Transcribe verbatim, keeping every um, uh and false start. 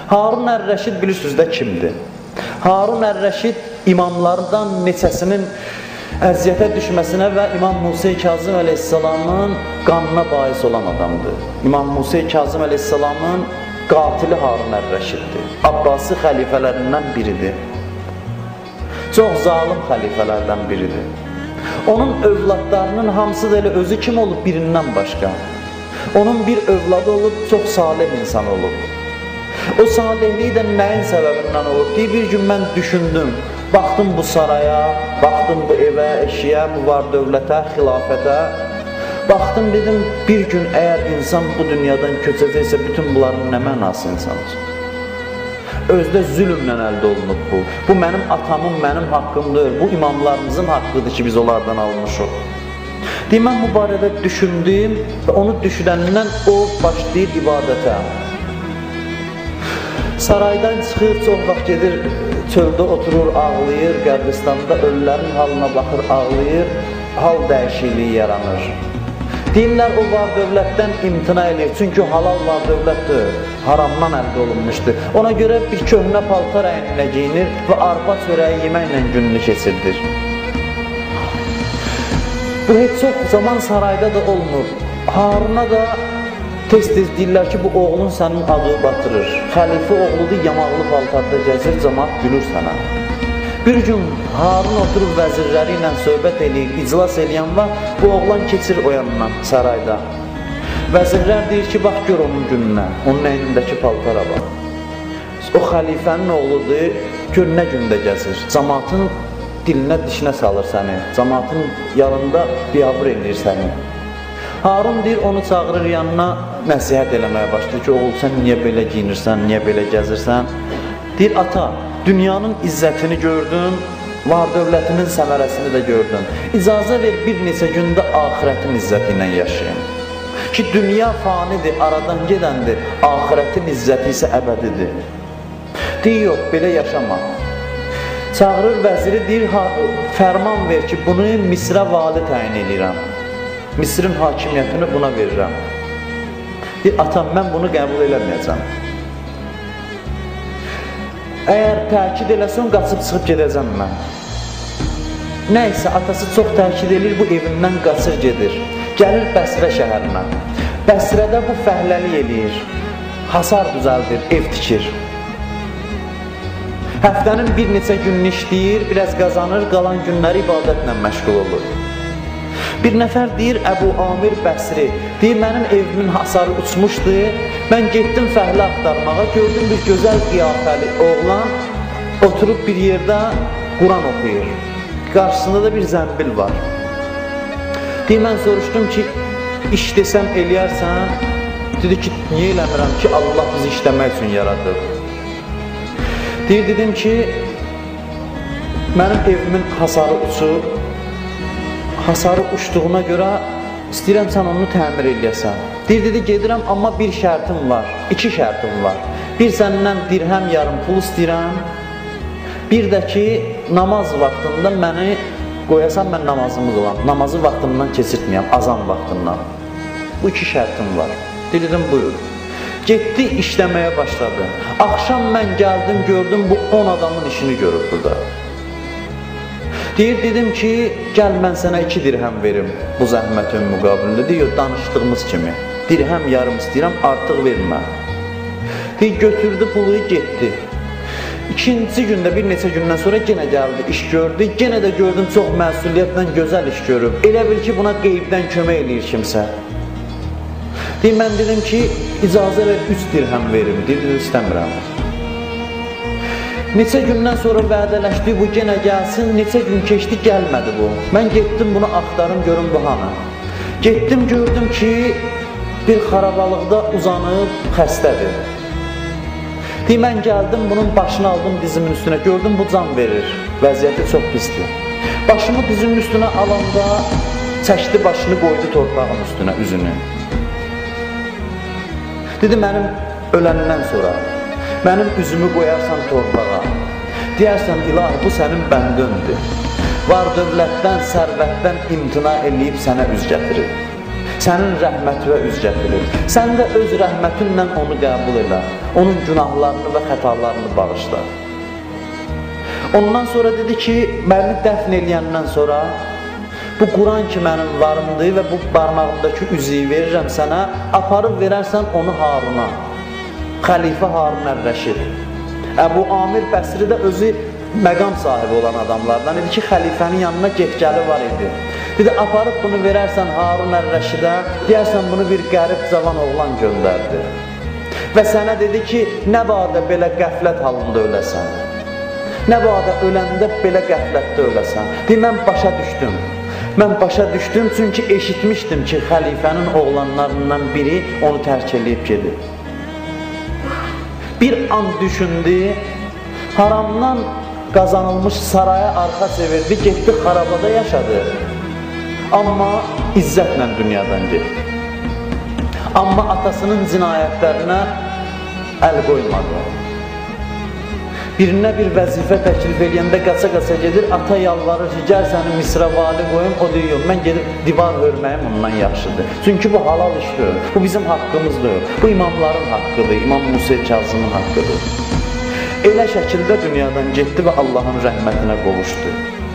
Harun Ər-Rəşid bilirsiniz də kimdir? Harun Ər-Rəşid imamlardan neçəsinin əziyyətə düşməsinə və İmam Musa Kazım əleyhissalamın qanına bais olan adamdır. İmam Musa Kazım əleyhissalamın qatili Harun Ər-Rəşiddir. Abbasi xəlifələrindən biridir. Çox zalim xəlifələrdən biridir. Onun övladlarının hamısı da elə özü kim olub birindən başqa. Onun bir övladı olub, çox salih insan olub. O salihliyi də nəyin səbəbindən olub? Deyir, bir gün mən düşündüm, baxdım bu saraya, baxdım bu evə, eşiyə, bu var dövlətə, xilafətə. Baxdım, dedim, bir gün əgər insan bu dünyadan köçəcəksə, bütün bunların nə mənası insandır? Özdə zülmlə əldə olunub bu. Bu mənim atamın, mənim haqqımdır, bu imamlarımızın haqqıdır ki, biz onlardan almışıq. Deyim, mən bu barədə düşündüm və onu düşünəndən o başlayır ibadətə. Saraydan çıxır, çox vaxt gedir, çöldə oturur, ağlayır, qəbristanda ölülərin halına baxır, ağlayır, hal dəyişikliyi yaranır. Deyirlər, o var dövlətdən imtina edir, çünki halal var dövlətdir, haramdan əldə olunmuşdur. Ona görə bir köhnə paltar əyninə giyinir və arpa çörəyi yeməklə gününü keçirdir. Bu heç çox zaman sarayda da olmur. Haruna da tez-tez deyirlər ki, bu oğlun sənin adı batırır. Xəlifə oğludur, yamaqlı paltarda gəzir, cəmaat gülür sənə. Bir gün Harun oturub vəzirləri ilə söhbət eləyir, iclas eləyən var, bu oğlan keçir o yanından sarayda. Vəzirlər deyir ki, bax gör onun gününə, onun əynindəki paltara bax. O xəlifənin oğludur, gör nə gündə gəzir, cəmaatın dilinə, dişinə salır səni, cəmaatın yanında biyabır eləyir səni. Harun deyir, onu çağırır yanına, nəsihət eləməyə başlayır ki, oğul sən niyə belə giyinirsən, niyə belə gəzirsən? Deyir, ata, dünyanın izzətini gördün, var dövlətinin səmərəsini də gördün. İcazə ver bir neçə gündə axirətin izzəti ilə yaşayın. Ki, dünya fanidir, aradan gedəndir, axirətin izzəti isə əbədidir. Deyir, yox, belə yaşama. Çağırır vəziri, deyir, fərman ver ki, bunu Misrə vali təyin edirəm. Misrin hakimiyyətini buna verirəm. Deyir, atam, mən bunu qəbul eləməyəcəm. Əgər təkid eləsən, qaçıb çıxıb gedəcəm mən. Nəysə, atası çox təkid edir, bu evindən qaçır gedir. Gəlir Bəsrə şəhərinə. Bəsrədə bu fəhləli eləyir. Hasar düzəldir, ev tikir. Həftənin bir neçə gününü işləyir, biraz qazanır, qalan günləri ibadətlə məşğul olur. Bir nəfər deyir, Əbu Amir Bəsri, deyir, mənim evimin hasarı uçmuşdu, mən getdim fəhlə axtarmağa, gördüm bir gözəl qiyafəli oğlan oturub bir yerdə Quran oxuyur. Qarşısında da bir zəmbil var. Deyir, mən soruşdum ki, iş desəm eləyərsən, dedi ki, niyə eləmirəm ki, Allah bizi işləmək üçün yaradır. Deyir, dedim ki, mənim evimin hasarı uçub, hasarı uçduğuna görə istəyirəm sən onu təmir eləyəsən. Deyir, dedi, gedirəm, amma bir şərtim var, iki şərtim var. Bir səndən dirhəm yarım pul istəyirəm, bir də ki, namaz vaxtında məni qoyasan, mən namazımı qılam, namazı vaxtından keçirtməyəm, azan vaxtından. Bu iki şərtim var. Deyir, dedim, buyur. Getdi, işləməyə başladı. Axşam mən gəldim, gördüm, bu on adamın işini görüb burada. Deyir, dedim ki, gəl mən sənə iki dirhəm verim bu zəhmətin müqabilində. Deyir, danışdığımız kimi, dirhəm yarım istəyirəm, artıq vermə. Deyir, götürdü pulu, getdi. İkinci gündə, bir neçə gündən sonra yenə gəldi, iş gördü. Yenə də gördüm, çox məsuliyyətlə gözəl iş görüb. Elə bil ki, buna qeybdən kömək eləyir kimsə. Deyir, mən dedim ki, icazə ver, üç dirhəm verim. Deyir, istəmirəm. Neçə gündən sonra vədələşdi, bu yenə gəlsin, neçə gün keçdi, gəlmədi bu. Mən getdim, bunu axtarım, görüm bu hanı. Getdim, gördüm ki, bir xarabalıqda uzanıb, xəstədir. Deyir, mən gəldim, bunun başını aldım dizimin üstünə, gördüm, bu can verir, vəziyyəti çox pisdir. Başımı dizimin üstünə alanda, çəkdi başını, qoydu torpağın üstünə, üzünü. Dedi, mənim öləndən sonra, mənim üzümü qoyarsan torpağa, deyərsən, ilahi, bu sənin bəndöndür. Var dövlətdən, sərvətdən imtina eləyib sənə üz gətirir. Sənin rəhmətinə üz gətirir. Sən də öz rəhmətinlə onu qəbul elə. onun günahlarını və xətalarını bağışla. Ondan sonra dedi ki, məni dəfn eləyəndən sonra bu Quran ki mənim varımdır və bu barmağımdakı üzüyü verirəm sənə, aparıb verərsən onu Haruna, xəlifə Harun Ər-Rəşid. Əbu Amir Bəsri də özü məqam sahibi olan adamlardan idi ki, xəlifənin yanına get-gəli var idi. Dedi, aparıb bunu verərsən Harun Ər-Rəşidə, deyərsən bunu bir qərib cavan oğlan göndərdi. Və sənə dedi ki, nə badə belə qəflət halında öləsən, nə badə öləndə belə qəflətdə öləsən. Deyir, mən başa düşdüm. Mən başa düşdüm, çünki eşitmişdim ki, xəlifənin oğlanlarından biri onu tərk edib gedib. Bir an düşündü, haramdan qazanılmış saraya arxa çevirdi, getdi xarabada yaşadı. Amma izzətlə dünyadan getdi. Amma atasının cinayətlərinə əl qoymadı. Birinə bir vəzifə təklif edəndə qaça-qaça gedir, ata yalvarır ki, gəl səni Misrə vali qoyum, o deyir, mən gedib divar hörməyim ondan yaxşıdır. Çünki bu halal işdir, bu bizim haqqımızdır, bu imamların haqqıdır, İmam Musa Kazımın haqqıdır. Elə şəkildə dünyadan getdi və Allahın rəhmətinə qovuşdu.